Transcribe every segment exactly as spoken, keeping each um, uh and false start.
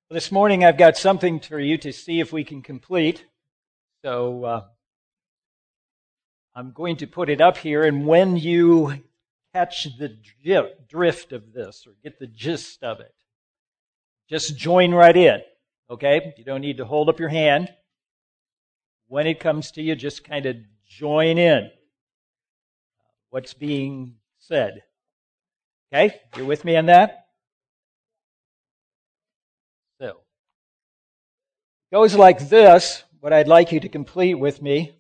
Well, this morning I've got something for you to see if we can complete. So uh, I'm going to put it up here, and when you catch the drift of this or get the gist of it, just join right in, okay? You don't need to hold up your hand. When it comes to you, just kind of join in what's being said. Okay? You're with me on that? So, it goes like this, what I'd like you to complete with me.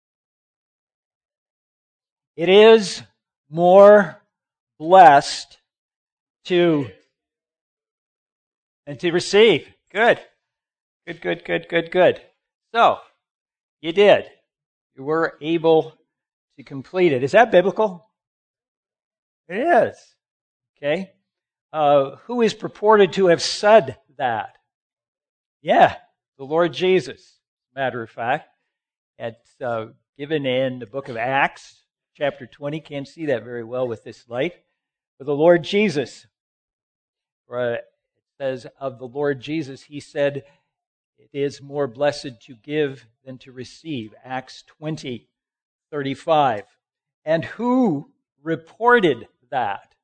It is more blessed to and to receive. Good. Good, good, good, good, good. So, you did. You were able to complete it. Is that biblical? It is. Okay. Uh, who is purported to have said that? Yeah, the Lord Jesus, matter of fact. It's uh, given in the book of Acts, chapter twenty. Can't see that very well with this light. But the Lord Jesus, uh, it says of the Lord Jesus, he said, it is more blessed to give than to receive. Acts twenty, thirty-five. And who reported that?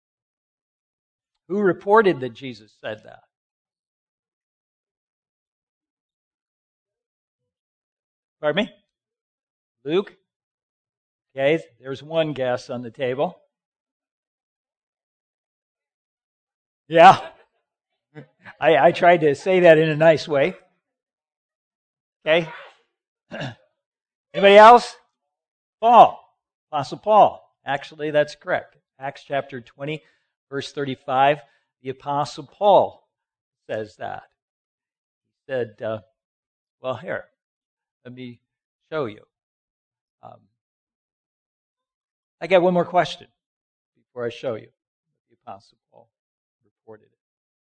Who reported that Jesus said that? Pardon me? Luke? Okay, there's one guess on the table. Yeah. I, I tried to say that in a nice way. Okay. Anybody else? Paul. Apostle Paul. Actually, that's correct. Acts chapter twenty, verse thirty-five. The Apostle Paul says that. He said, uh, well, here, let me show you. Um, I got one more question before I show you what the Apostle Paul reported it.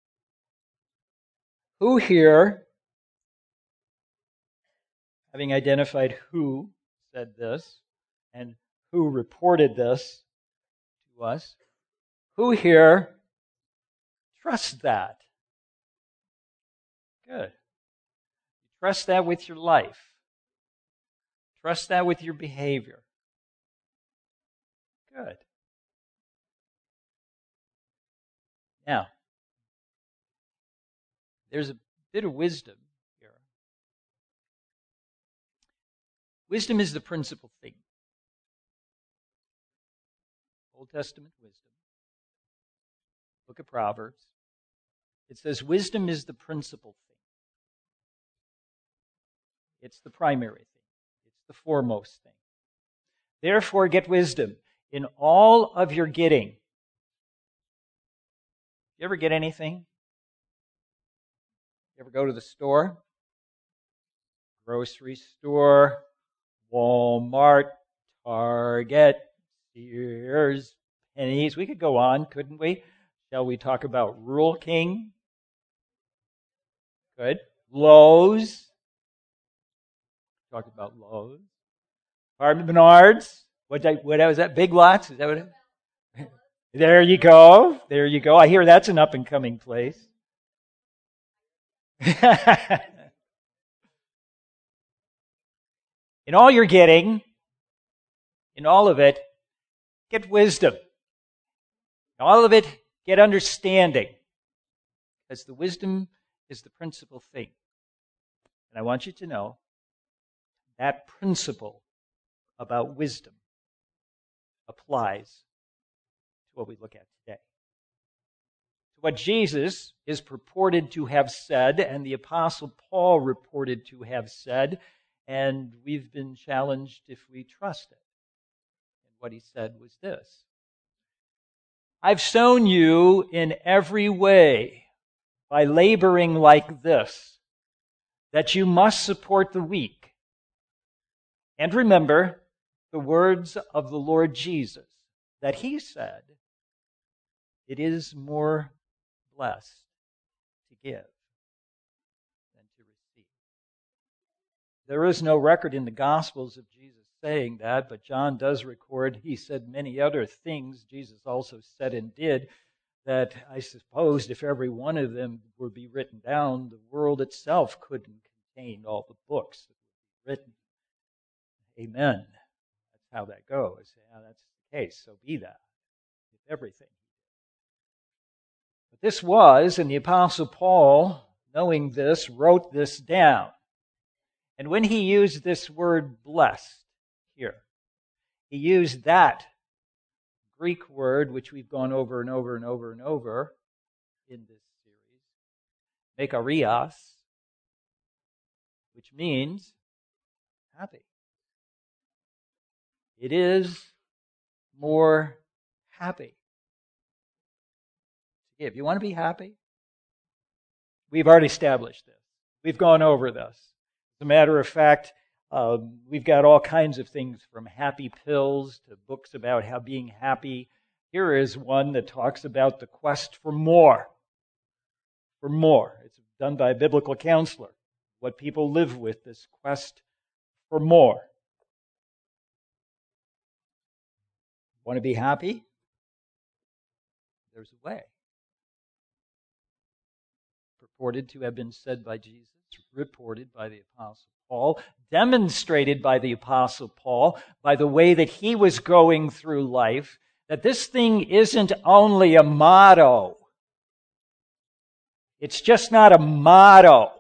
Who here, having identified who said this and who reported this to us, who here trusts that? Good. Trust that with your life. Trust that with your behavior. Good. Now, there's a bit of wisdom here. Wisdom is the principal thing. Old Testament wisdom. Book of Proverbs. It says wisdom is the principal thing. It's the primary thing. It's the foremost thing. Therefore, get wisdom in all of your getting. You ever get anything? You ever go to the store? Grocery store, Walmart, Target, Sears, Pennies. We could go on, couldn't we? Shall we talk about Rural King? Good. Lowe's. Talk about Lowe's. Harvey Menards. What, what was that? Big Lots? Is that what it is? There you go. There you go. I hear that's an up-and-coming place. In all you're getting, in all of it, get wisdom. In all of it, get understanding. Because the wisdom is the principal thing. And I want you to know that principle about wisdom applies to what we look at today. To what Jesus is purported to have said, and the Apostle Paul reported to have said, and we've been challenged if we trust it. And what he said was this: I've shown you in every way, by laboring like this, that you must support the weak. And remember the words of the Lord Jesus, that he said, it is more blessed to give than to receive. There is no record in the Gospels of Jesus saying that, but John does record he said many other things Jesus also said and did. that I supposed if every one of them would be written down, the world itself couldn't contain all the books that would be written. Amen. That's how that goes. Yeah, that's the case, so be that with everything. But this was, and the Apostle Paul, knowing this, wrote this down. And when he used this word blessed here, he used that Greek word, which we've gone over and over and over and over in this series, makarios, which means happy. It is more happy. If you want to be happy, we've already established this. We've gone over this. As a matter of fact, um, we've got all kinds of things from happy pills to books about how being happy. Here is one that talks about the quest for more. For more. It's done by a biblical counselor. What people live with, this quest for more. Want to be happy? There's a way. Purported to have been said by Jesus, reported by the Apostle Paul, demonstrated by the Apostle Paul, by the way that he was going through life, that this thing isn't only a motto. It's just not a motto.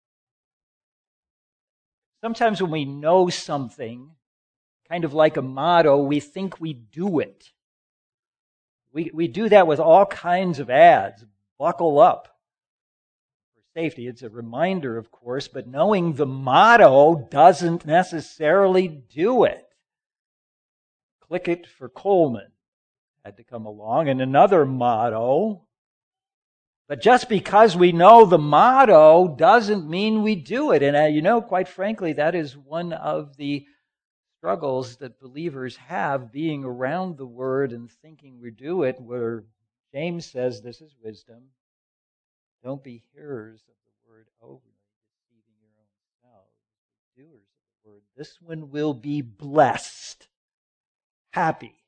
Sometimes when we know something, kind of like a motto, we think we do it. We, we do that with all kinds of ads. Buckle up. Safety. It's a reminder, of course, but knowing the motto doesn't necessarily do it. Click it for Coleman had to come along, and another motto. But just because we know the motto doesn't mean we do it. And uh, you know, quite frankly, that is one of the struggles that believers have, being around the Word and thinking we do it, where James says this is wisdom. Don't be hearers of the word only, deceiving your own selves. Doers of the word. This one will be blessed, happy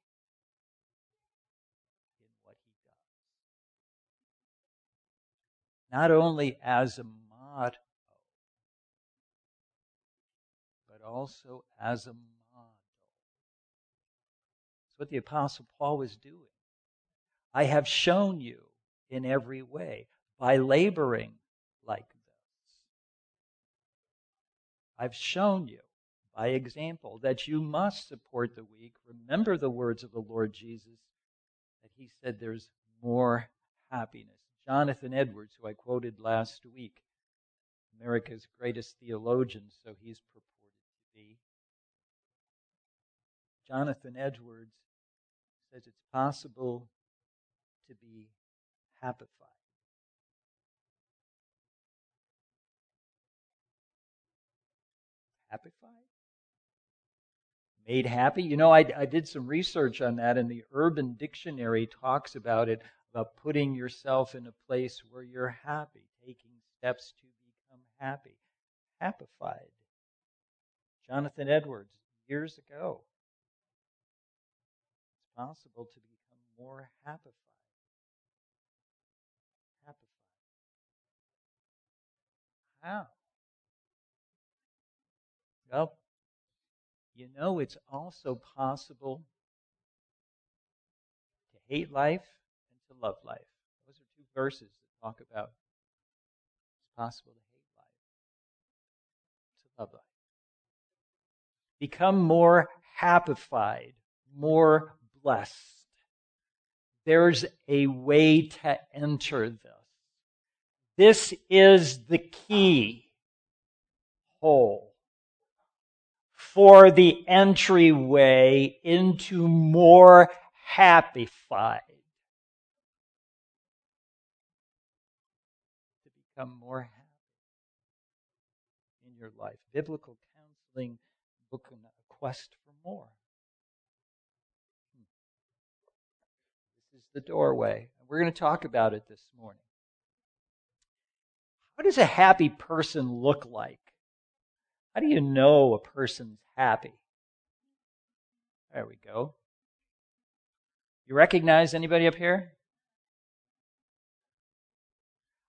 in what he does. Not only as a motto, but also as a model. That's what the Apostle Paul was doing. I have shown you in every way, by laboring like this. I've shown you by example that you must support the weak. Remember the words of the Lord Jesus, that he said there's more happiness. Jonathan Edwards, who I quoted last week, America's greatest theologian, so he's purported to be. Jonathan Edwards says it's possible to be happified. Happified? Made happy? You know, I, I did some research on that, and the Urban Dictionary talks about it, about putting yourself in a place where you're happy, taking steps to become happy. Happified. Jonathan Edwards, years ago. It's possible to become more happified. Happified. How? Well, you know, it's also possible to hate life and to love life. Those are two verses that talk about it's possible to hate life, to love life. Become more happified, more blessed. There's a way to enter this. This is the key hole for the entryway into more happified. To become more happy in your life. Biblical counseling book, A Quest for More. This is the doorway. We're going to talk about it this morning. What does a happy person look like? How do you know a person's happy? There we go. You recognize anybody up here?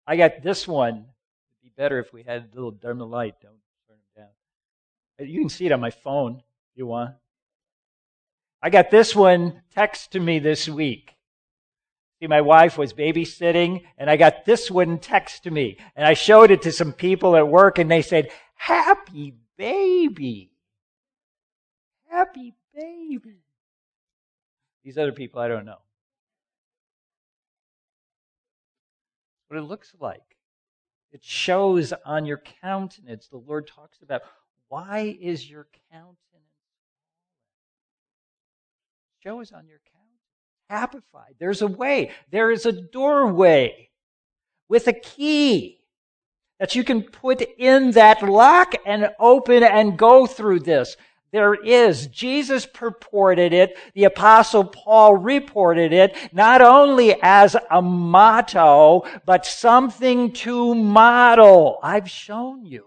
I got this one. It'd be better if we had a little dim the light. Don't turn them down. You can see it on my phone if you want. I got this one text to me this week. See, my wife was babysitting, and I got this one text to me. And I showed it to some people at work, and they said, "Happy baby. Happy baby." These other people, I don't know. What it looks like. It shows on your countenance. The Lord talks about, why is your countenance? Shows on your countenance. Hapified. There's a way. There is a doorway with a key that you can put in that lock and open and go through this. There is. Jesus purported it. The Apostle Paul reported it, not only as a motto, but something to model. I've shown you.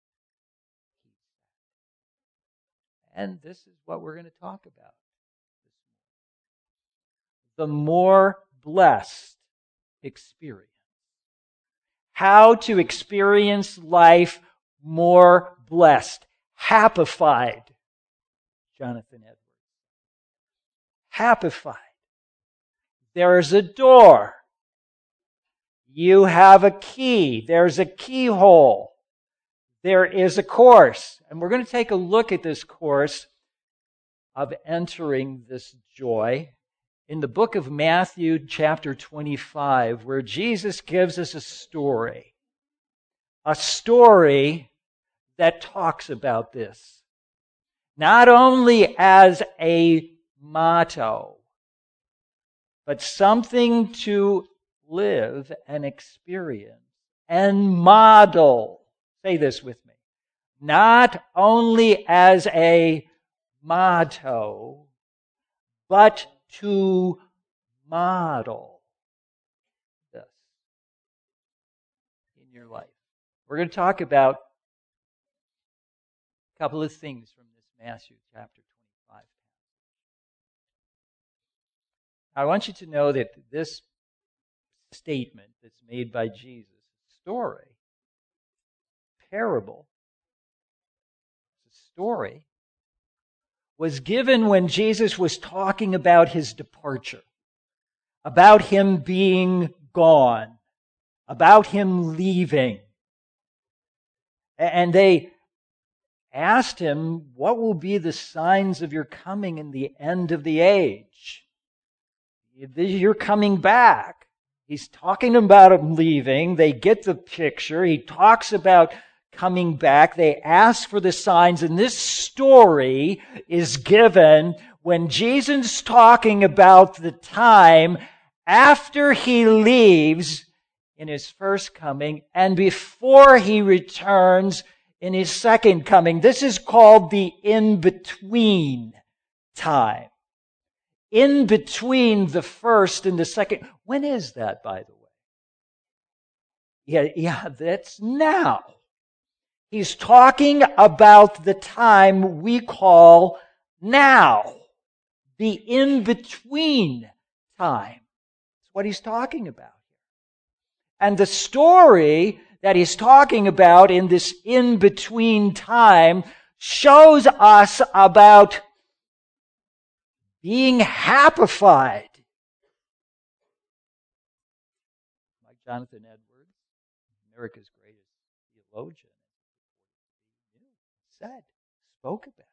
And this is what we're going to talk about. The more blessed experience. How to experience life more blessed. Hapified. Jonathan Edwards. Hapified. There's a door. You have a key. There's a keyhole. There is a course. And we're going to take a look at this course of entering this joy in the book of Matthew, chapter twenty-five, where Jesus gives us a story. A story that talks about this. Not only as a motto, but something to live and experience and model. Say this with me. Not only as a motto, but to model this in your life. We're going to talk about a couple of things from this Matthew chapter twenty-five. I want you to know that this statement that's made by Jesus, story, parable, story, was given when Jesus was talking about his departure, about him being gone, about him leaving. And they asked him, what will be the signs of your coming in the end of the age? You're coming back. He's talking about him leaving. They get the picture. He talks about coming back. They ask for the signs, and this story is given when Jesus is talking about the time after he leaves in his first coming and before he returns in his second coming. This is called the in-between time. In between the first and the second. When is that, by the way? Yeah, yeah, that's now. He's talking about the time we call now. The in-between time. That's what he's talking about. And the story that he's talking about in this in-between time shows us about being hapified. Like Jonathan Edwards, America's greatest theologian, said, spoke about.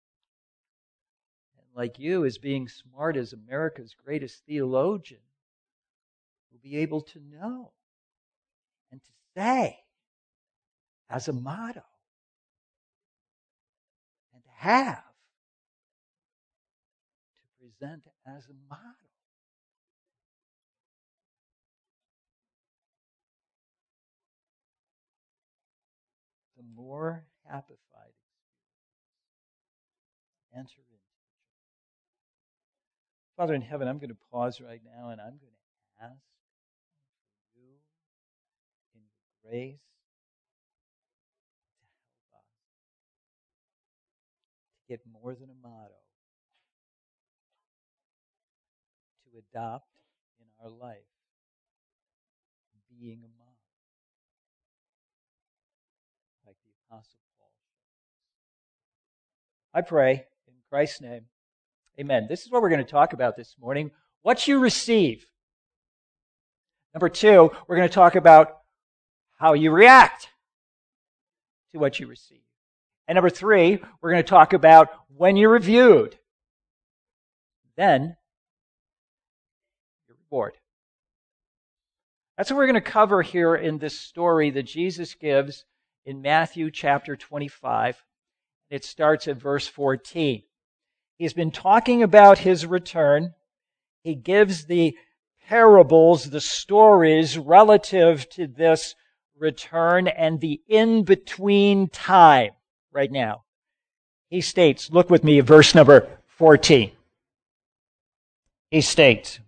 And like you, as being smart as America's greatest theologian, will be able to know and to say as a motto and to have to present as a model. The more hapified enter into. Father in heaven, I'm going to pause right now and I'm going to ask you in your grace to help us to get more than a motto, to adopt in our life being a model. like the Apostle Paul. I pray in Christ's name. Amen. This is what we're going to talk about this morning. What you receive. Number two, we're going to talk about how you react to what you receive. And number three, we're going to talk about when you're reviewed. Then, your reward. That's what we're going to cover here in this story that Jesus gives in Matthew chapter twenty-five. It starts at verse fourteen. He's been talking about his return. He gives the parables, the stories relative to this return and the in-between time right now. He states, look with me at verse number fourteen. He states,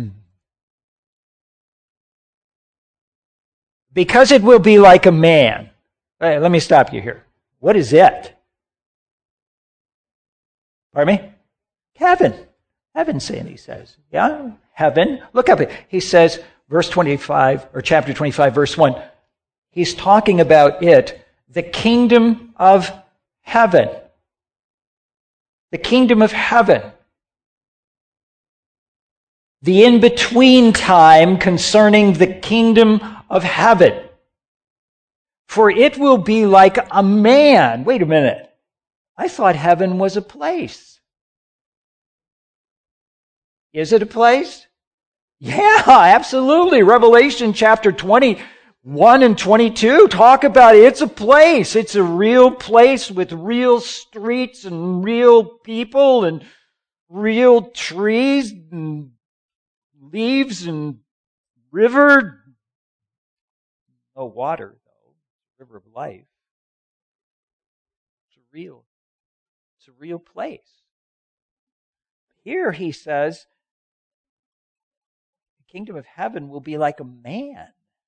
because it will be like a man. Right, let me stop you here. What is it? Pardon me? Heaven. Heaven, saying, he says. Yeah, heaven. Look up it. He says, verse twenty-five, or chapter twenty-five, verse one. He's talking about it, the kingdom of heaven. The kingdom of heaven. The in-between time concerning the kingdom of heaven. For it will be like a man. Wait a minute. I thought heaven was a place. Is it a place? Yeah, absolutely. Revelation chapter twenty-one and twenty-two talk about it. It's a place. It's a real place with real streets and real people and real trees and leaves and river. No water, though. River of life. It's a real, it's a real place. Here he says, the kingdom of heaven will be like a man.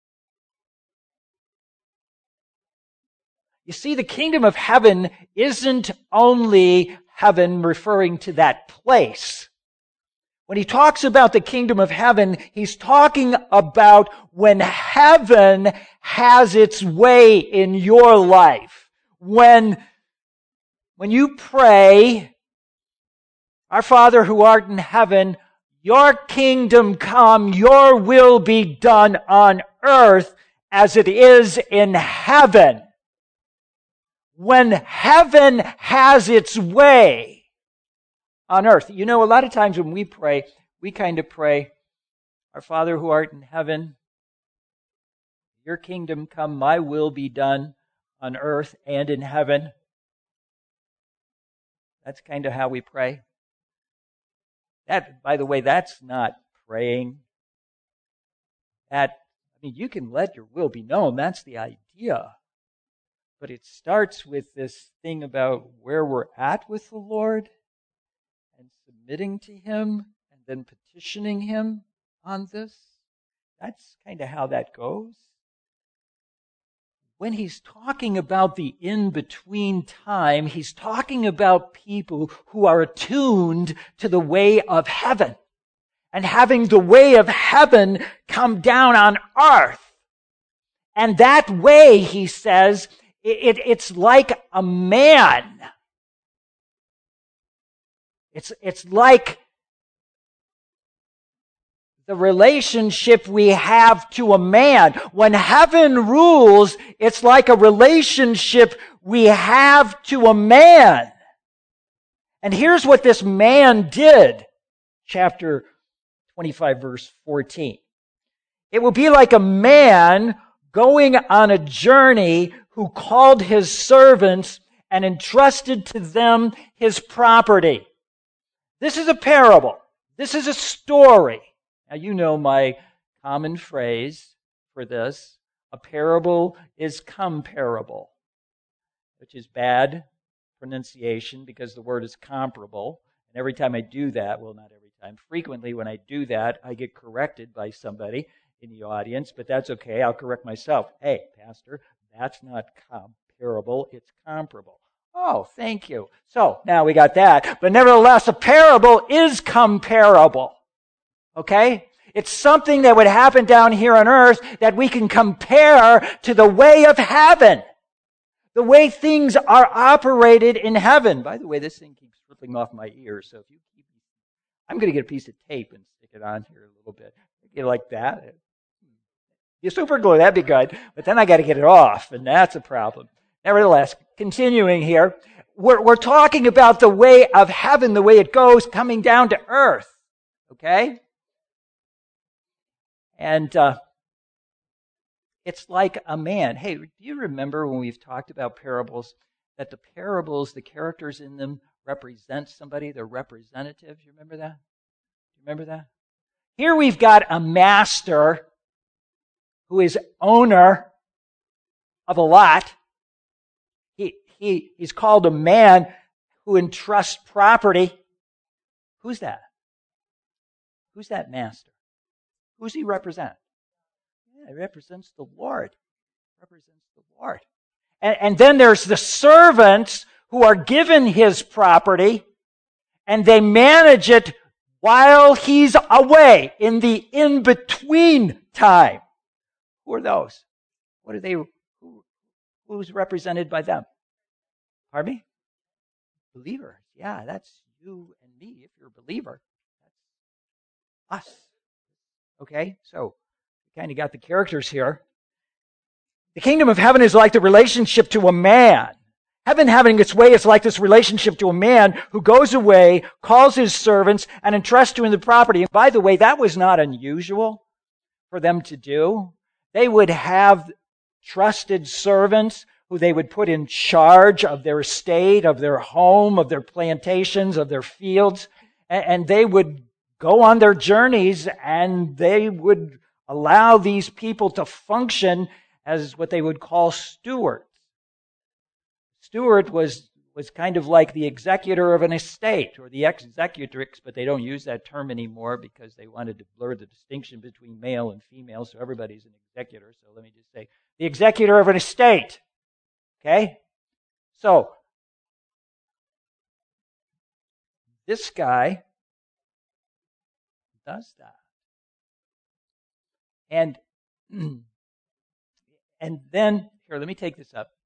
You see, the kingdom of heaven isn't only heaven referring to that place. When he talks about the kingdom of heaven, he's talking about when heaven has its way in your life. When, when you pray, our Father who art in heaven, your kingdom come, your will be done on earth as it is in heaven. When heaven has its way on earth. You know, a lot of times when we pray, we kind of pray, our Father who art in heaven, your kingdom come, my will be done on earth and in heaven. That's kind of how we pray. That, by the way, that's not praying. That, I mean, you can let your will be known. That's the idea. But it starts with this thing about where we're at with the Lord and submitting to Him and then petitioning Him on this. That's kind of how that goes. When he's talking about the in-between time, he's talking about people who are attuned to the way of heaven and having the way of heaven come down on earth. And that way, he says, it, it, it's like a man. It's, it's like the relationship we have to a man. When heaven rules, it's like a relationship we have to a man. And here's what this man did. Chapter twenty-five, verse fourteen. It will be like a man going on a journey who called his servants and entrusted to them his property. This is a parable. This is a story. Now, you know my common phrase for this. A parable is comparable, which is bad pronunciation because the word is comparable. And every time I do that, well, not every time, frequently when I do that, I get corrected by somebody in the audience, but that's okay. I'll correct myself. Hey, Pastor, that's not comparable. It's comparable. Oh, thank you. So, now we got that. But nevertheless, a parable is comparable. Okay? It's something that would happen down here on earth that we can compare to the way of heaven. the way things are operated in heaven. By the way, this thing keeps slipping off my ear, so if you keep, I'm going to get a piece of tape and stick it on here a little bit. You like that? You super glue, that'd be good. But then I got to get it off, and that's a problem. Nevertheless, continuing here, we're, we're talking about the way of heaven, the way it goes coming down to earth. Okay? And uh, it's like a man. Hey, do you remember when we've talked about parables, that the parables, the characters in them represent somebody? They're representative. You remember that? You remember that? Here we've got a master who is owner of a lot. He, he, he's called a man who entrusts property. Who's that? Who's that master? Who's he represent? Yeah, he represents the Lord. He represents the Lord. And, and then there's the servants who are given his property, and they manage it while he's away in the in-between time. Who are those? What are they? Who, who's represented by them? Pardon me? Believers. Yeah, that's you and me. If you're a believer, that's us. Okay, so we kind of got the characters here. The kingdom of heaven is like the relationship to a man. Heaven having its way is like this relationship to a man who goes away, calls his servants, and entrusts to him the property. And by the way, that was not unusual for them to do. They would have trusted servants who they would put in charge of their estate, of their home, of their plantations, of their fields, and they would go on their journeys, and they would allow these people to function as what they would call stewards. Steward was, was kind of like the executor of an estate, or the executrix, but they don't use that term anymore because they wanted to blur the distinction between male and female, so everybody's an executor. So let me just say, the executor of an estate. Okay? So, this guy does that. And, and then, here, let me take this up.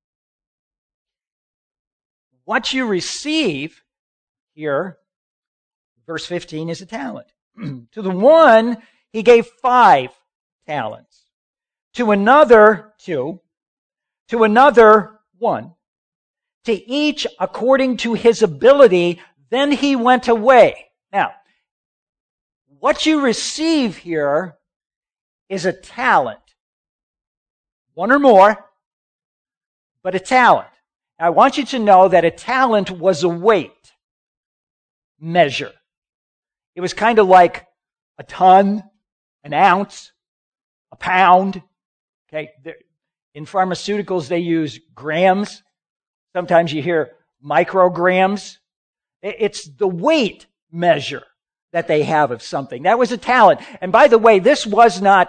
What you receive here, verse fifteen, is a talent. To the one, he gave five talents. To another, two. To another, one. To each according to his ability, then he went away. Now, what you receive here is a talent. One or more, but a talent. Now, I want you to know that a talent was a weight measure. It was kind of like a ton, an ounce, a pound. Okay, in pharmaceuticals they use grams. Sometimes you hear micrograms. It's the weight measure that they have of something. That was a talent. And by the way, this was not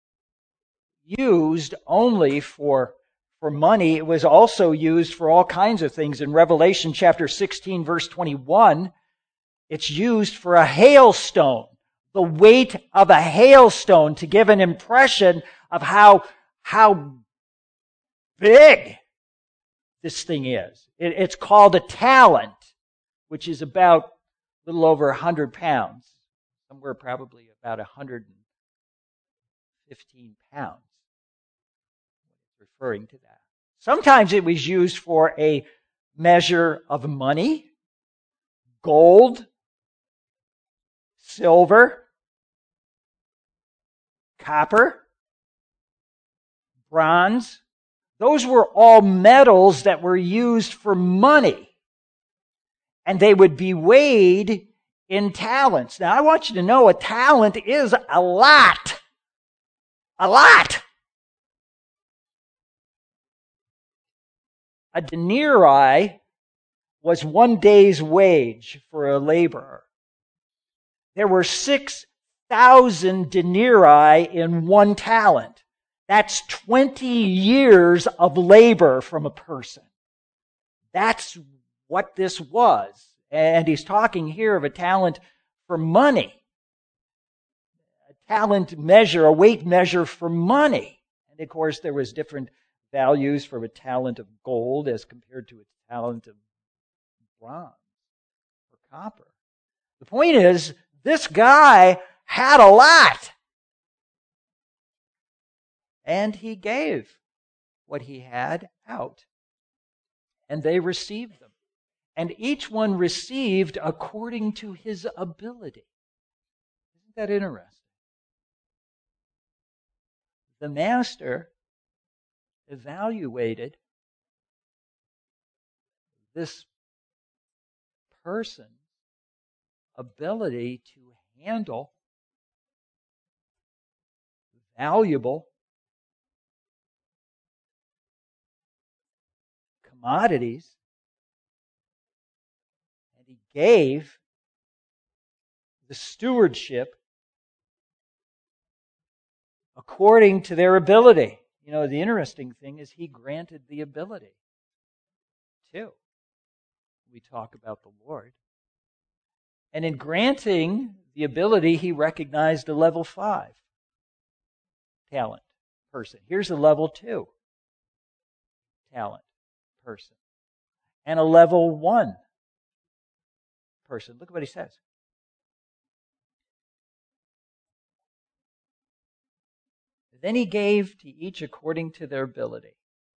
used only for, for money. It was also used for all kinds of things. In Revelation chapter sixteen, verse twenty-one, it's used for a hailstone, the weight of a hailstone, to give an impression of how, how big this thing is. It, it's called a talent, which is about a little over one hundred pounds. Somewhere probably about one hundred fifteen pounds. It's referring to that. Sometimes it was used for a measure of money, gold, silver, copper, bronze. Those were all metals that were used for money. And they would be weighed in talents. Now, I want you to know a talent is a lot. A lot. A denarii was one day's wage for a laborer. There were six thousand denarii in one talent. That's twenty years of labor from a person. That's what this was. And he's talking here of a talent for money. A talent measure, a weight measure for money. And of course, there was different values from a talent of gold as compared to a talent of bronze or copper. The point is, this guy had a lot. And he gave what he had out. And they received them. And each one received according to his ability. Isn't that interesting? The master evaluated this person's ability to handle valuable commodities, and he gave the stewardship according to their ability. You know, the interesting thing is he granted the ability too. We talk about the Lord. And in granting the ability, he recognized a level five talent person. Here's a level two talent person. And a level one person. Look at what he says. Then he gave to each according to their ability.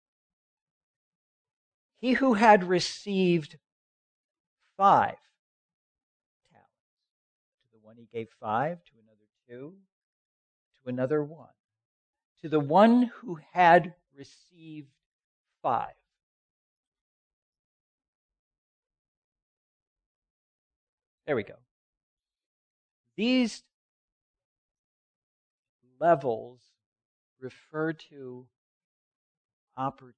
He who had received five talents, to the one he gave five, to another two, to another one. To the one who had received five. There we go. These levels refer to opportunity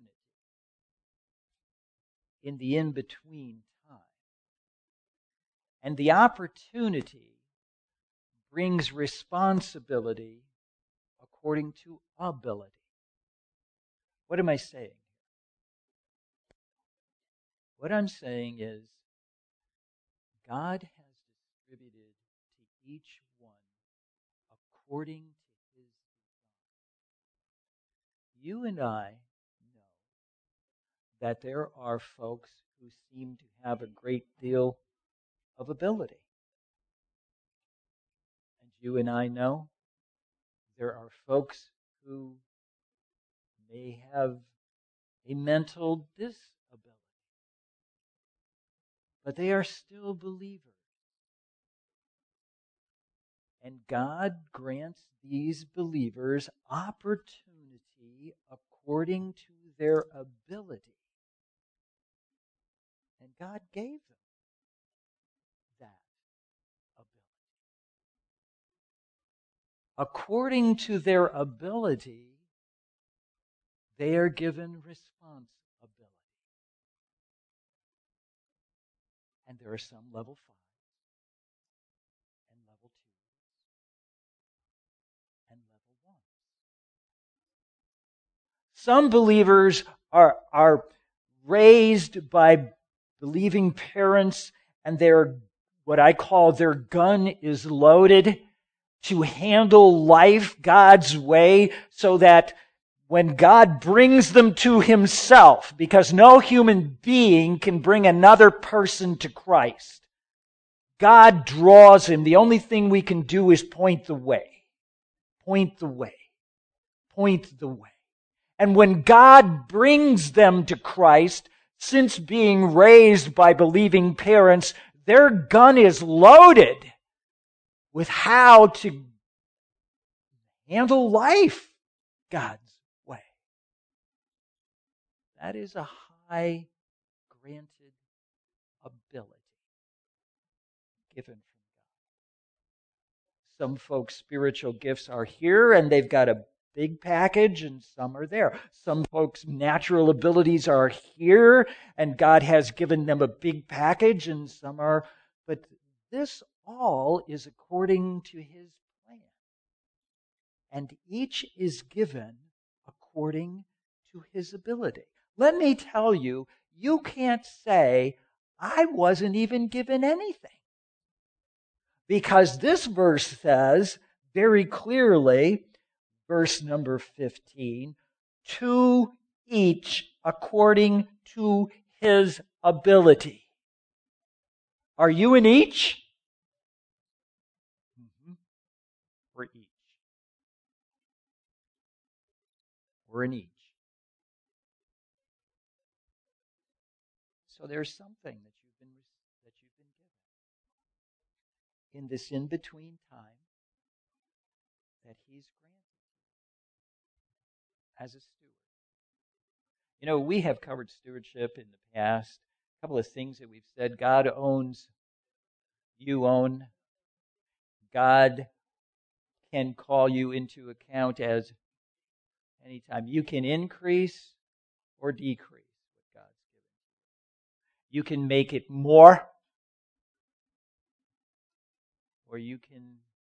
in the in-between time. And the opportunity brings responsibility according to ability. What am I saying? What I'm saying is God has distributed to each one according to his design. You and I know that there are folks who seem to have a great deal of ability. And you and I know there are folks who may have a mental disability, but they are still believers. And God grants these believers opportunity according to their ability. And God gave them that ability. According to their ability, they are given responsibility. And there are some level fives and level twos and level ones. Some believers are, are raised by believing parents, and their, what I call their gun is loaded to handle life God's way, so that when God brings them to himself, because no human being can bring another person to Christ, God draws him. The only thing we can do is point the way. Point the way. Point the way. And when God brings them to Christ, since being raised by believing parents, their gun is loaded with how to handle life God's way. That is a high granted ability given from God. Some folks' spiritual gifts are here and they've got a big package, and some are there. Some folks' natural abilities are here and God has given them a big package, and some are, but this all is according to his plan. And each is given according to his ability. Let me tell you, you can't say, I wasn't even given anything. Because this verse says very clearly, verse number fifteen, to each according to his ability. Are you in each? Mm-hmm. We're each. We're in each. So there's something that you've been that you've been given in this in-between time that he's granted as a steward. You know, we have covered stewardship in the past. A couple of things that we've said. God owns, you own. God can call you into account as anytime. You can increase or decrease what God's given you. You can make it more, or you can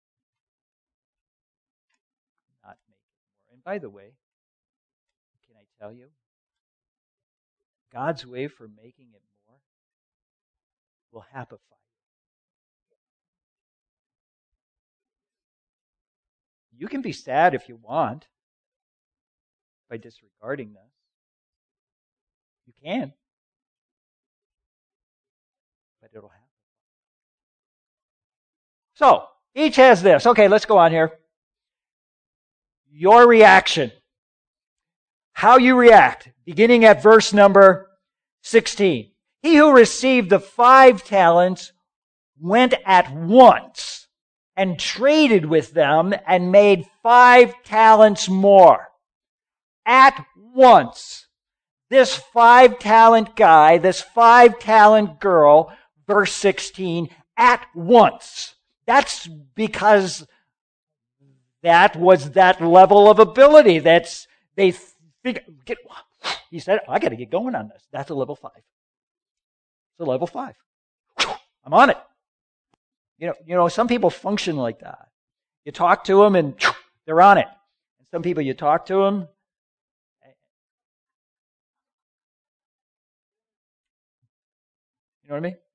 not make it more. And by the way, can I tell you, God's way for making it more will happify you. You can be sad if you want by disregarding this. You can. But it'll happen. So, each has this. Okay, let's go on here. Your reaction. How you react. Beginning at verse number sixteen. He who received the five talents went at once and traded with them and made five talents more. At once. This five talent guy, this five talent girl, verse sixteen, at once. That's because that was that level of ability. That's, they figure, get, he said, I got to get going on this. That's a level five. It's a level five. I'm on it. You know, you know, some people function like that. You talk to them and they're on it. And some people you talk to them. You know what I mean?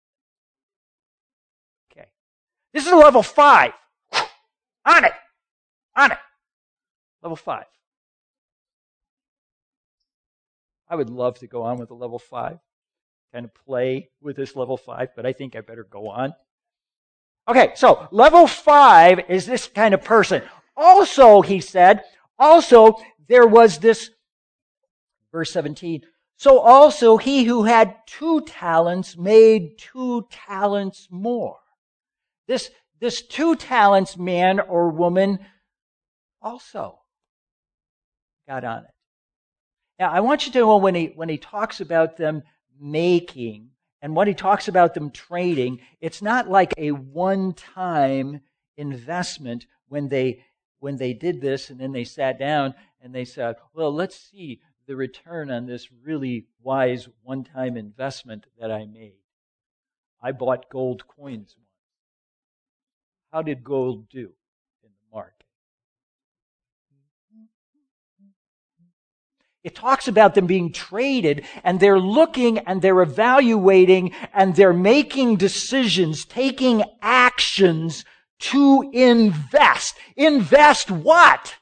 Okay. This is a level five. On it. On it. Level five. I would love to go on with a level five. Kind of play with this level five, but I think I better go on. Okay, so level five is this kind of person. Also, he said, also there was this, verse seventeen, so also he who had two talents made two talents more. This, this two talents man or woman also got on it. Now, I want you to know when he, when he talks about them making and when he talks about them trading, it's not like a one-time investment when they, when they did this and then they sat down and they said, well, let's see the return on this really wise one-time investment that I made. I bought gold coins once. How did gold do in the market? It talks about them being traded, and they're looking and they're evaluating and they're making decisions, taking actions to invest. Invest what?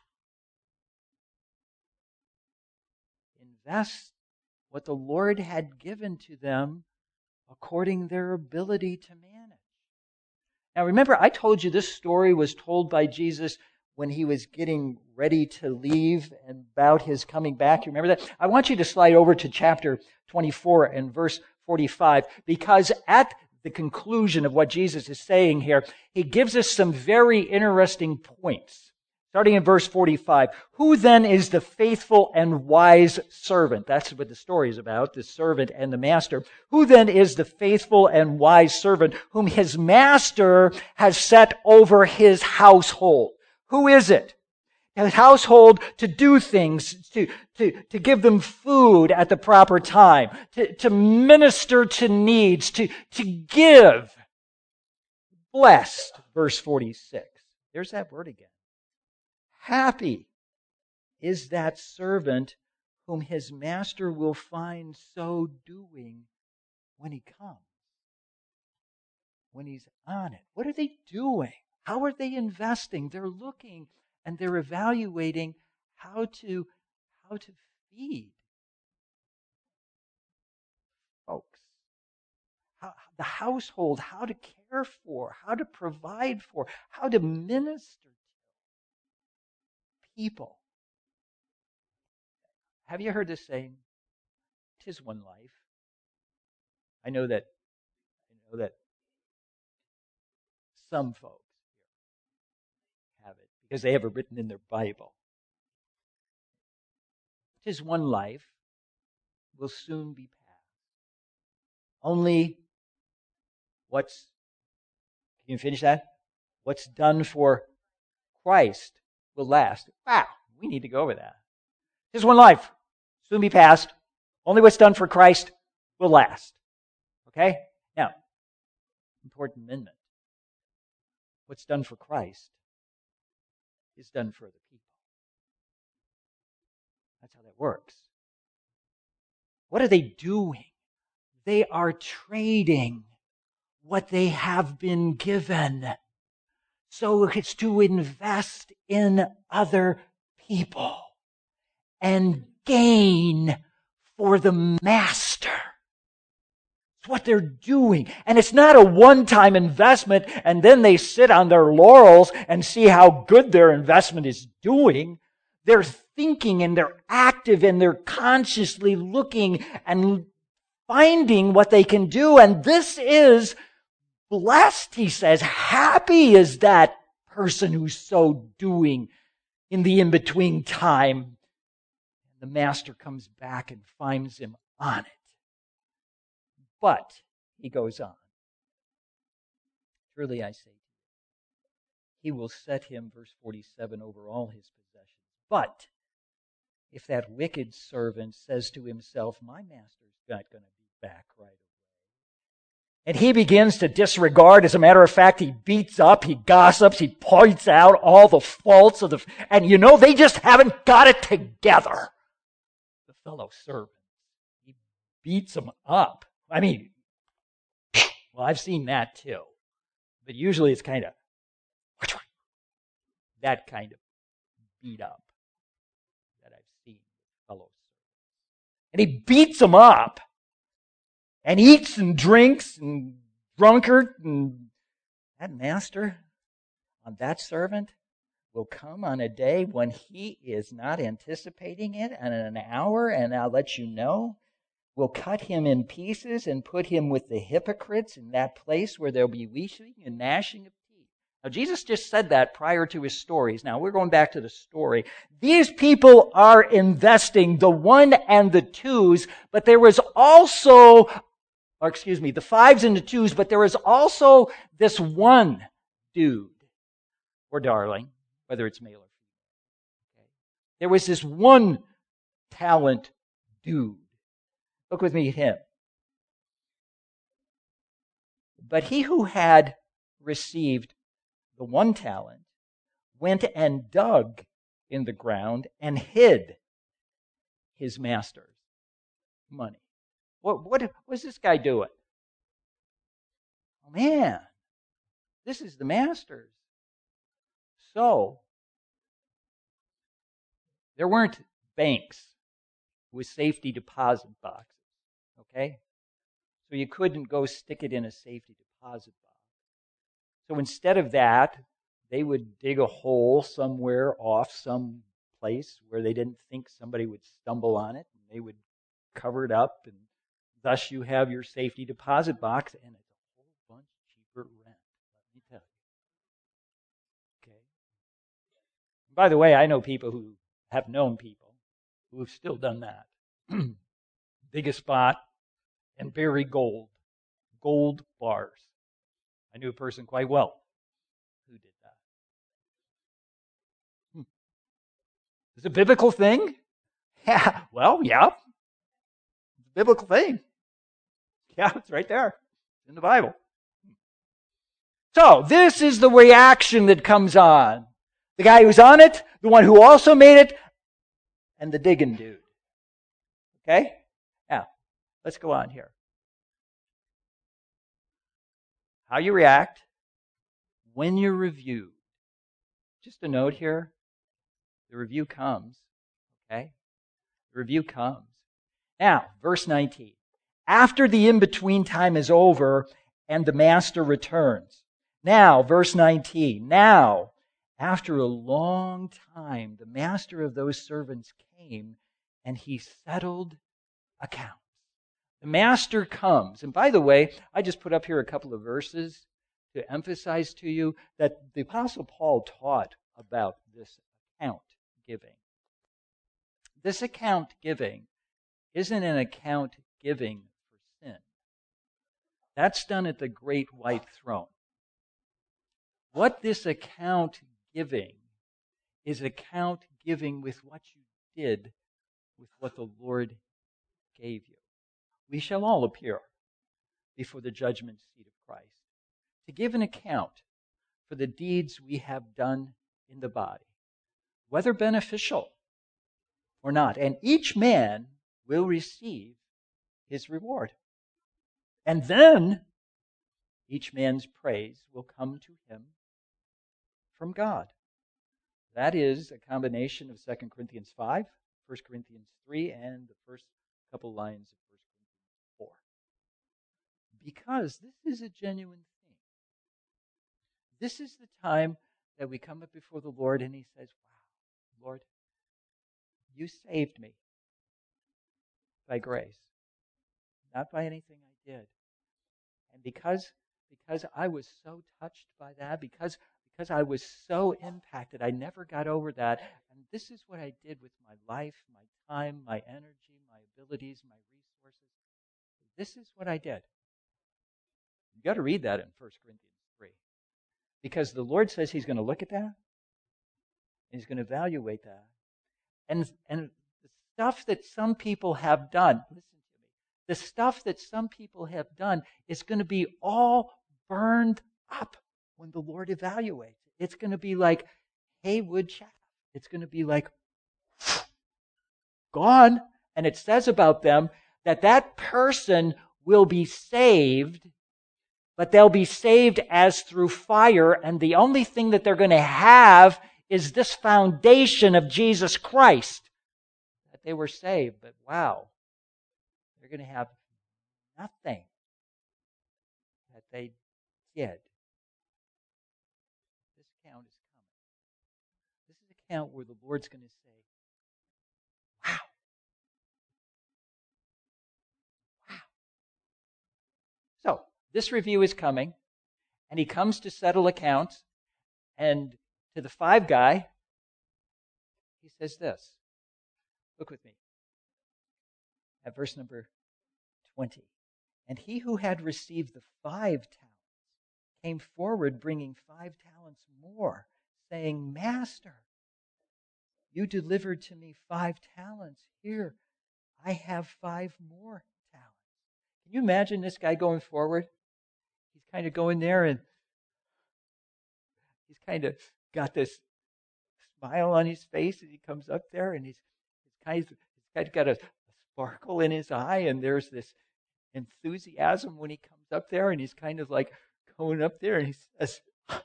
Invest what the Lord had given to them according to their ability to manage. Now remember, I told you this story was told by Jesus when he was getting ready to leave and about his coming back. You remember that? I want you to slide over to chapter twenty-four and verse forty-five, because at the conclusion of what Jesus is saying here, he gives us some very interesting points. Starting in verse forty-five, who then is the faithful and wise servant? That's what the story is about, the servant and the master. Who then is the faithful and wise servant whom his master has set over his household? Who is it? His household to do things, to, to, to give them food at the proper time, to, to minister to needs, to, to give. Blessed, verse forty-six. There's that word again. Happy is that servant whom his master will find so doing when he comes. When he's on it. What are they doing? How are they investing? They're looking and they're evaluating how to, how to feed folks, how, the household, how to care for, how to provide for, how to minister to people. Have you heard this saying? "'Tis one life." I know that. I know that some folks have it because they have it written in their Bible. "'Tis one life, will soon be past. Only what's, can you finish that? What's done for Christ will last." Wow, we need to go over that. "'Tis one life, soon be past. Only what's done for Christ will last." Okay? Now, important amendment. What's done for Christ is done for the people. That's how that works. What are they doing? They are trading what they have been given. So it's to invest in other people and gain for the master. It's what they're doing. And it's not a one-time investment and then they sit on their laurels and see how good their investment is doing. They're thinking and they're active and they're consciously looking and finding what they can do. And this is blessed, he says. Happy is that person who's so doing in the in-between time. The master comes back and finds him on it. But, he goes on, "Truly I say to you, he will set him," verse forty-seven, "over all his possessions. But if that wicked servant says to himself, my master's not going to be back right away," and he begins to disregard, as a matter of fact, he beats up, he gossips, he points out all the faults of the, and you know, they just haven't got it together. The fellow servant, he beats them up. I mean, well, I've seen that too. But usually it's kind of, that kind of beat up that I've seen fellow servants. And he beats them up and eats and drinks and drunkard, and that master on that servant will come on a day when he is not anticipating it, and in an hour, and I'll let you know, will cut him in pieces and put him with the hypocrites in that place where there'll be weeping and gnashing of teeth. Now, Jesus just said that prior to his stories. Now, we're going back to the story. These people are investing the one and the twos, but there was also, or excuse me, the fives and the twos, but there was also this one dude or darling, whether it's male or female. Okay? There was this one talent dude. Look with me at him. But he who had received the one talent went and dug in the ground and hid his master's money. What, what was this guy doing? Oh man, this is the master's. So, there weren't banks with safety deposit boxes. Okay? So you couldn't go stick it in a safety deposit box. So instead of that, they would dig a hole somewhere off some place where they didn't think somebody would stumble on it, and they would cover it up, and thus you have your safety deposit box, and it's a whole bunch cheaper rent, let me tell you. Okay? By the way, I know people who have known people who have still done that. Dig a spot and bury gold. Gold bars. I knew a person quite well who did that. Hmm. Is it a biblical thing? Yeah. Well, yeah. It's a biblical thing. Yeah, it's right there in the Bible. So, this is the reaction that comes on. The guy who's on it, the one who also made it, and the digging dude. Okay? Now, let's go on here. How you react when you're reviewed. Just a note here. The review comes. Okay? The review comes. Now, verse nineteen. After the in-between time is over and the master returns. Now, verse nineteen. Now, after a long time, the master of those servants came and he settled accounts. The master comes. And by the way, I just put up here a couple of verses to emphasize to you that the Apostle Paul taught about this account giving. This account giving isn't an account giving for sin. That's done at the great white throne. What this account giving is account giving with what you did with what the Lord gave you. We shall all appear before the judgment seat of Christ to give an account for the deeds we have done in the body, whether beneficial or not. And each man will receive his reward. And then each man's praise will come to him from God. That is a combination of Second Corinthians five, First Corinthians three, and the first couple lines of First Corinthians four. Because this is a genuine thing. This is the time that we come up before the Lord and he says, wow, Lord, you saved me by grace, not by anything I did. And because, because I was so touched by that, because, because I was so impacted, I never got over that. And this is what I did with my life, my time, my energy, my abilities, my resources. This is what I did. You've got to read that in First Corinthians three. Because the Lord says he's going to look at that, and he's going to evaluate that. And, and the stuff that some people have done, listen to me, the stuff that some people have done is going to be all burned up when the Lord evaluates it. It's going to be like haywood chaff. It's going to be like gone. And it says about them that that person will be saved, but they'll be saved as through fire, and the only thing that they're going to have is this foundation of Jesus Christ, that they were saved. But wow, they're going to have nothing that they did. This account is coming. This is an account where the Lord's going to say, wow, wow. So, this review is coming, and he comes to settle accounts, and to the five guy, he says this. Look with me at verse number twenty. And he who had received the five talents came forward bringing five talents more, saying, Master, you delivered to me five talents. Here, I have five more talents. Can you imagine this guy going forward? He's kind of going there and he's kind of got this smile on his face as he comes up there, and he's, he's, kind, of, he's kind of got a, a sparkle in his eye, and there's this enthusiasm when he comes up there, and he's kind of like going up there, and he says,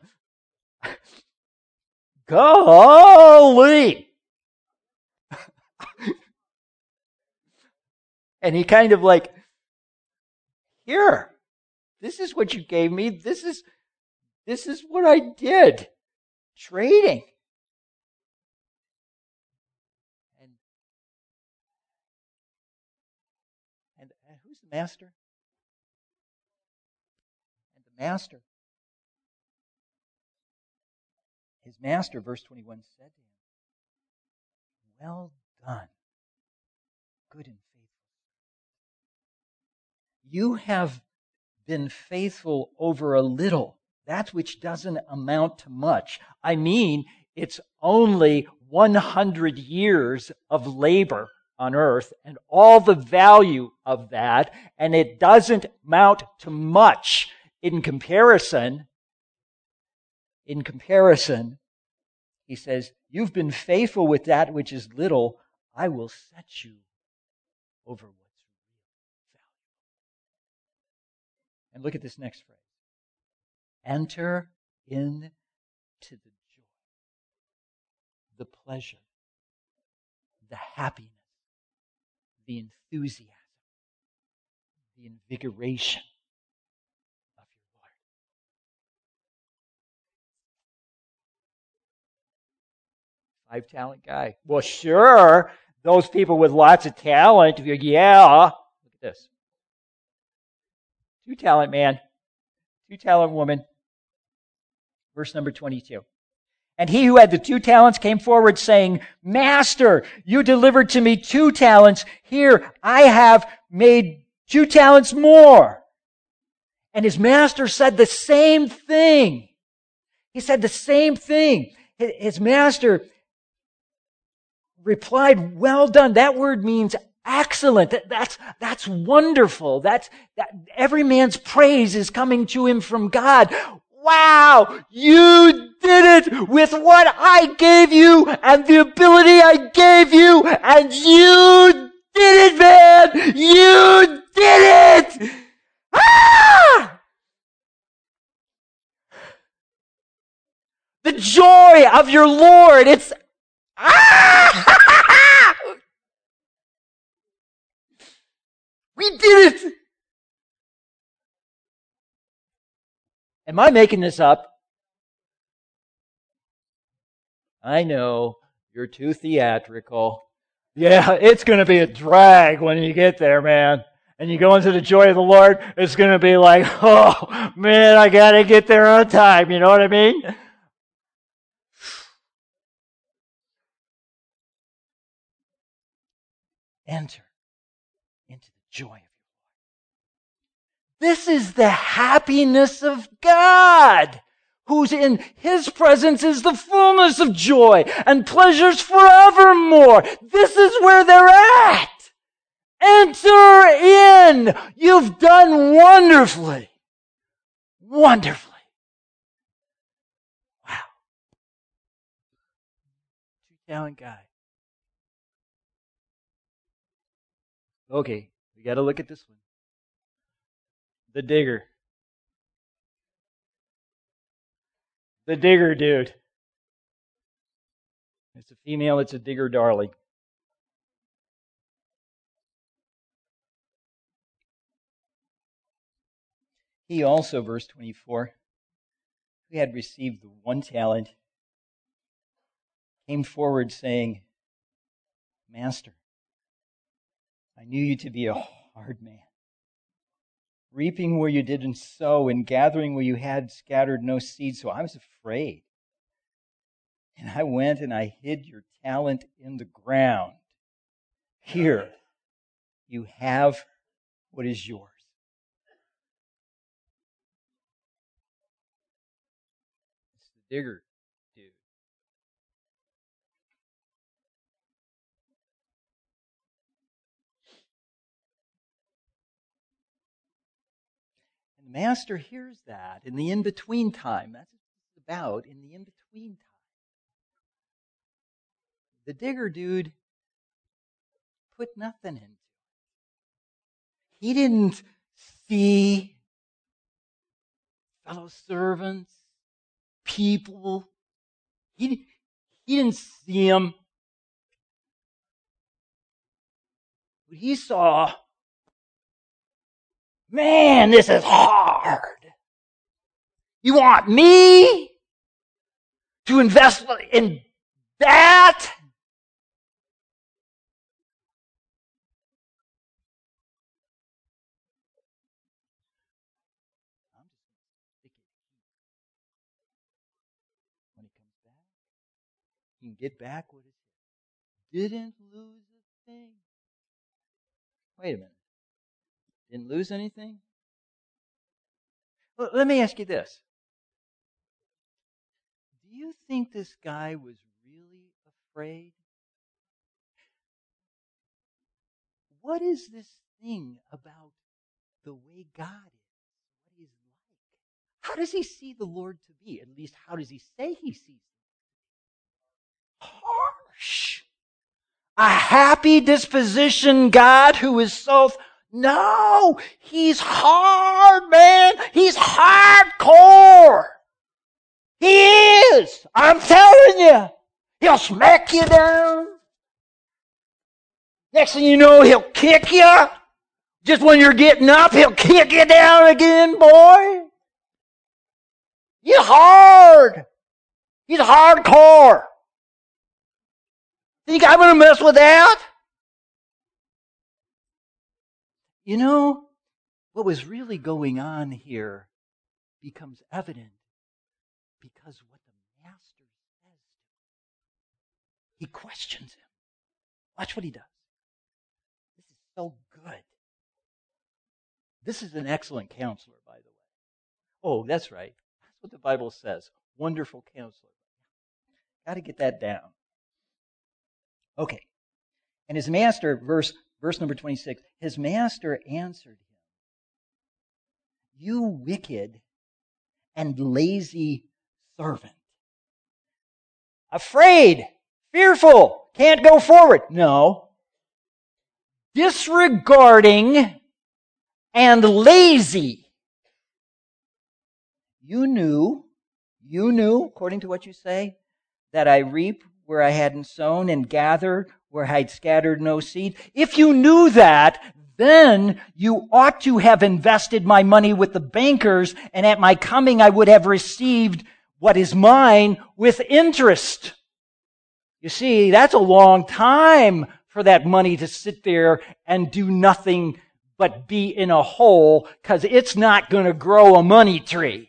golly! And he kind of like, here, this is what you gave me. This is, this is what I did. Trading. And, and, and who's the master? And the master. His master, verse twenty-one, said to him, well done, good and faithful. You have been faithful over a little, that which doesn't amount to much. I mean, it's only one hundred years of labor on earth and all the value of that, and it doesn't amount to much in comparison. In comparison, he says, you've been faithful with that which is little, I will set you over what's really valuable. And look at this next phrase. Enter into the joy, the pleasure, the happiness the enthusiasm, the invigoration of your Lord. Five talent guy. Well, sure, those people with lots of talent, yeah. Look at this. Two talent man, two talent woman. Verse number twenty-two. And he who had the two talents came forward saying, Master, you delivered to me two talents. Here, I have made two talents more. And his master said the same thing. He said the same thing. His master replied, well done. That word means excellent. That, that's, that's wonderful. That's, that, every man's praise is coming to him from God. Wow, you did it with what I gave you and the ability I gave you, and you did it, man! You did it! Ah! The joy of your Lord, it's ah! We did it! Am I making this up? I know, you're too theatrical. Yeah, it's going to be a drag when you get there, man. And you go into the joy of the Lord, it's going to be like, oh, man, I got to get there on time. You know what I mean? Enter into the joy of your Lord. This is the happiness of God, who's in His presence is the fullness of joy and pleasures forevermore. This is where they're at. Enter in. You've done wonderfully. Wonderfully. Wow. Two-talent guy. Okay, we got to look at this one. The digger. The digger dude. It's a female, it's a digger darling. He also, verse twenty-four, who had received the one talent, came forward saying, Master, I knew you to be a hard man, reaping where you didn't sow and gathering where you had scattered no seed, so I was afraid. And I went and I hid your talent in the ground. Here, you have what is yours. It's the digger dude. And the master hears that in the in-between time. That's what it's about, in the in-between time. The digger dude put nothing into it. He didn't see fellow servants, people. He, he didn't see them. But he saw, man, this is hard. You want me to invest in that? When he comes back, he can get back what he didn't lose a thing. Wait a minute. Didn't lose anything? Well, let me ask you this. Do you think this guy was really afraid? What is this thing about the way God is? What he's like? How does he see the Lord to be? At least, how does he say he sees him? Harsh. A happy disposition God who is so... Th- no! He's hard, man! He's hardcore! He is! I'm telling you! He'll smack you down. Next thing you know, he'll kick you. Just when you're getting up, he'll kick you down again, boy. He's hard. He's hardcore. Think I'm going to mess with that? You know, what was really going on here becomes evident because what the master says, he questions him. Watch what he does. This is so good. This is an excellent counselor, by the way. Oh, that's right. That's what the Bible says. Wonderful counselor. Got to get that down. Okay. And his master, verse, verse number twenty-six, his master answered him, "You wicked and lazy servant." Afraid, fearful, can't go forward. No. Disregarding and lazy. You knew, you knew, according to what you say, that I reap where I hadn't sown and gather where I'd scattered no seed. If you knew that, then you ought to have invested my money with the bankers, and at my coming I would have received what is mine with interest. You see, that's a long time for that money to sit there and do nothing but be in a hole, because it's not going to grow a money tree.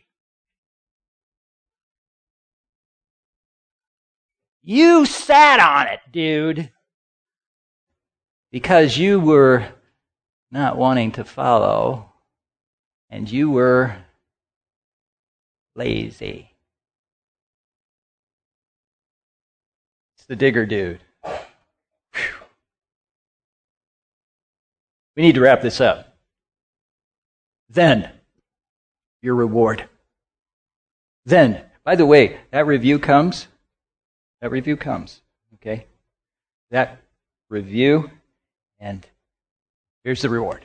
You sat on it, dude, because you were not wanting to follow, and you were lazy. It's the digger dude. Whew. We need to wrap this up. Then, your reward. Then, by the way, that review comes. That review comes, okay? That review, and here's the reward.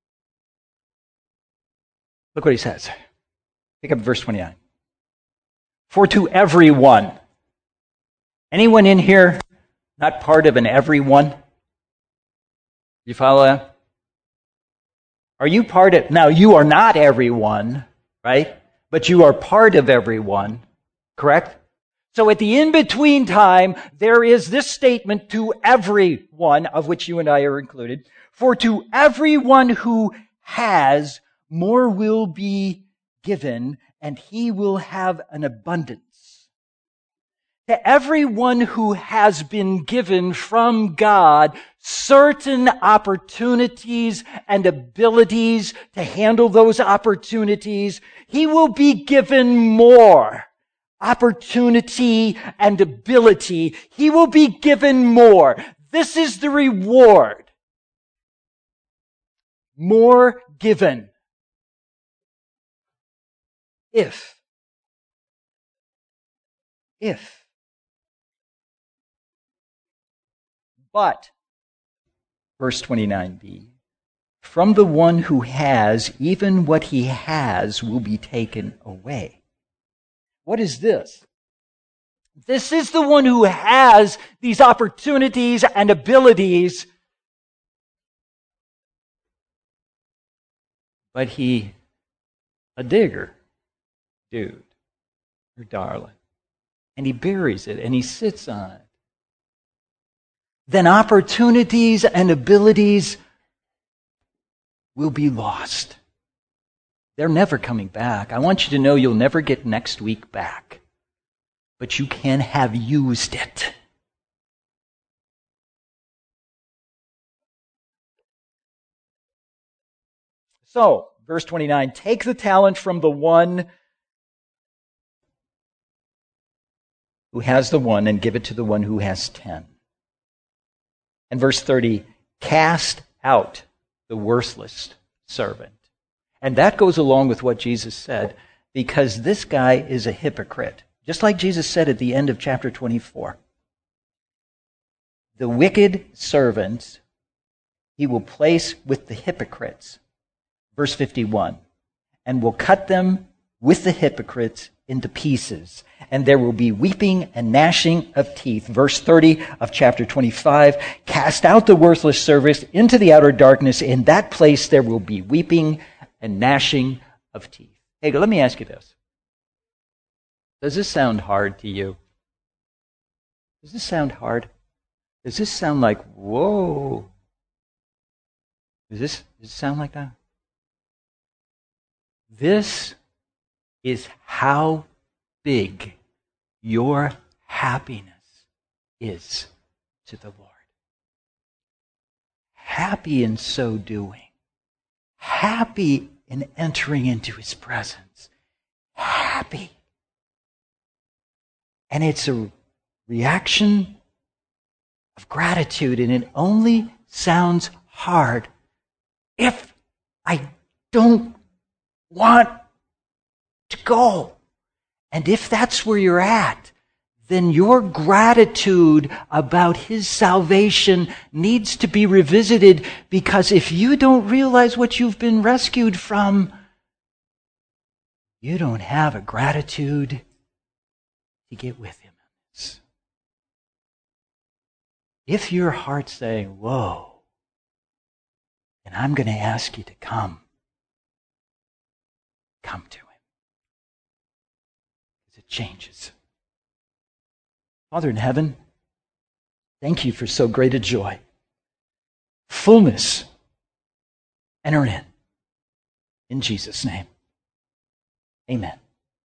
Look what he says. Pick up verse twenty-nine. For to everyone. Anyone in here not part of an everyone? You follow that? Are you part of, now you are not everyone, right? But you are part of everyone, correct? So at the in-between time, there is this statement to everyone, of which you and I are included. For to everyone who has, more will be given, and he will have an abundance. To everyone who has been given from God certain opportunities and abilities to handle those opportunities, he will be given more. Opportunity and ability. He will be given more. This is the reward. More given. If. If. But, verse twenty-nine b, from the one who has, even what he has will be taken away. What is this? This is the one who has these opportunities and abilities, but he, a digger, dude, or darling, and he buries it and he sits on it. Then opportunities and abilities will be lost. They're never coming back. I want you to know you'll never get next week back. But you can have used it. So, verse twenty-nine, take the talent from the one who has the one and give it to the one who has ten. And verse thirty, cast out the worthless servant. And that goes along with what Jesus said, because this guy is a hypocrite. Just like Jesus said at the end of chapter twenty-four. The wicked servants he will place with the hypocrites. Verse fifty-one. And will cut them with the hypocrites into pieces, and there will be weeping and gnashing of teeth. Verse thirty of chapter twenty-five, cast out the worthless servant into the outer darkness. In that place there will be weeping and gnashing of teeth. Hey, let me ask you this. Does this sound hard to you? Does this sound hard? Does this sound like, whoa? Does this, does it sound like that? This is how big your happiness is to the Lord. Happy in so doing. Happy in entering into His presence. Happy. And it's a reaction of gratitude, and it only sounds hard if I don't want to go. And if that's where you're at, then your gratitude about His salvation needs to be revisited, because if you don't realize what you've been rescued from, you don't have a gratitude to get with Him. If your heart's saying, whoa, then I'm going to ask you to come. Come to Him. Because it changes. Father in heaven, thank You for so great a joy. Fullness. Enter in. In Jesus' name. Amen.